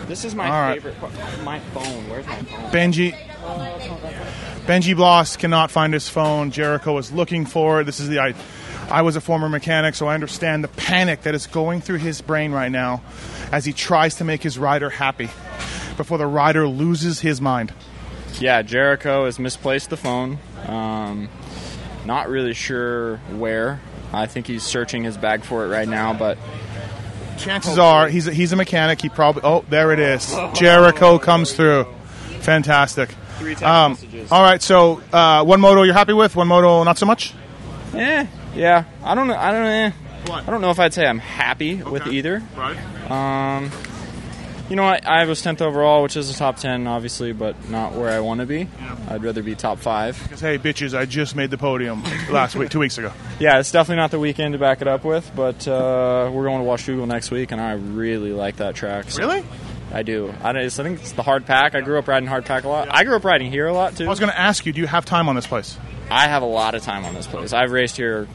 This is my favorite. My phone. Where's my phone? Benji Bloss cannot find his phone. Jericho is looking for it. This is I was a former mechanic, so I understand the panic that is going through his brain right now as he tries to make his rider happy before the rider loses his mind. Yeah, Jericho has misplaced the phone. Not really sure where. I think he's searching his bag for it right now, but chances are he's a mechanic. He probably... Oh, there it is. Jericho comes through. Fantastic. 3 text messages. All right, so one moto you're happy with, one moto not so much? Yeah. I don't know if I'd say I'm happy with either. Right. I was 10th overall, which is a top 10, obviously, but not where I want to be. Yeah. I'd rather be top 5. Because, hey, bitches, I just made the podium last week, 2 weeks ago. Yeah, it's definitely not the weekend to back it up with, but we're going to Washougal next week, and I really like that track. So really? I do. I think it's the hard pack. I grew up riding hard pack a lot. I grew up riding here a lot, too. I was going to ask you, do you have time on this place? I have a lot of time on this place. I've raced here,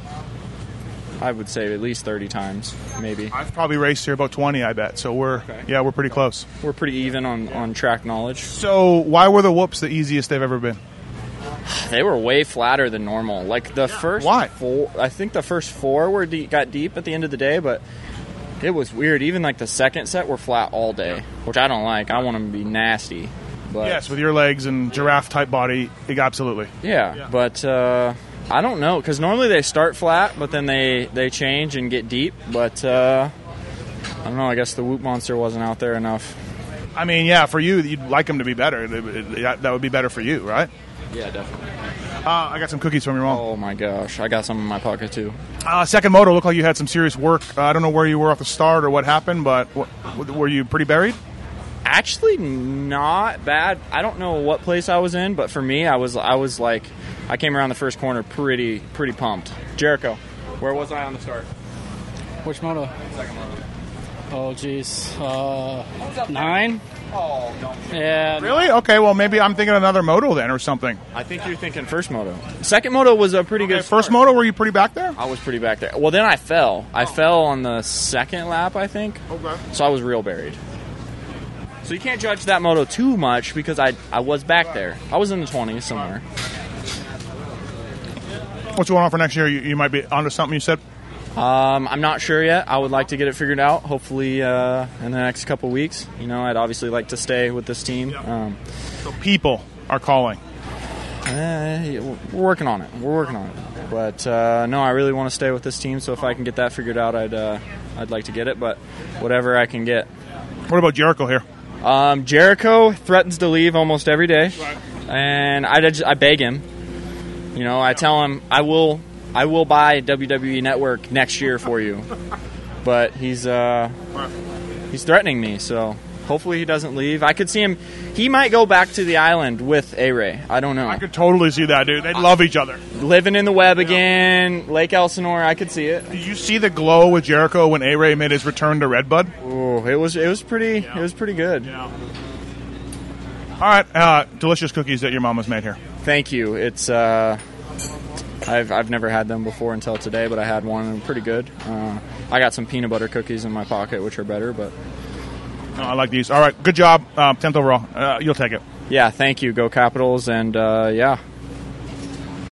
I would say, at least 30 times, maybe. I've probably raced here about 20, I bet. So we're pretty close. We're pretty even on track knowledge. So why were the whoops the easiest they've ever been? They were way flatter than normal. Like the first four, I think the first 4 got deep at the end of the day, but it was weird. Even like the second set were flat all day, which I don't like. I want them to be nasty. But yes, with your legs and giraffe-type body, absolutely. Yeah, but I don't know, because normally they start flat, but then they change and get deep. But I don't know, I guess the Whoop Monster wasn't out there enough. I mean, yeah, for you, you'd like them to be better. That would be better for you, right? Yeah, definitely. I got some cookies from your mom. Oh, my gosh. I got some in my pocket, too. Second moto looked like you had some serious work. I don't know where you were off the start or what happened, but were you pretty buried? Actually, not bad. I don't know what place I was in, but for me, I was like, I came around the first corner pretty pumped. Jericho, where was I on the start? Which moto? Second moto. Oh, geez. 9? Oh, no. Yeah. Really? Okay, well, maybe I'm thinking another moto then or something. I think you're thinking first moto. Second moto was a pretty good start. First moto, were you pretty back there? I was pretty back there. Well, then I fell. I fell on the second lap, I think. Okay. So I was real buried. So you can't judge that moto too much because I was back there. I was in the 20s somewhere. What's going on for next year? You might be onto something you said? I'm not sure yet. I would like to get it figured out, hopefully in the next couple weeks. I'd obviously like to stay with this team. So people are calling. We're working on it. But no, I really want to stay with this team, so if I can get that figured out, I'd like to get it, but whatever I can get. What about Jericho here? Jericho threatens to leave almost every day, and I beg him. I tell him I will buy WWE Network next year for you, but he's threatening me. So hopefully he doesn't leave. I could see him. He might go back to the island with A-Ray. I don't know. I could totally see that, dude. They'd love each other. Living in the web again, Lake Elsinore. I could see it. Did you see the glow with Jericho when A-Ray made his return to Redbud? Oh, it was pretty. Yeah. It was pretty good. Yeah. All right, delicious cookies that your mama's made here. Thank you. It's I've never had them before until today, but I had one and pretty good. I got some peanut butter cookies in my pocket, which are better, but I like these. All right, good job. 10th overall. You'll take it. Yeah, thank you. Go Capitals, and yeah.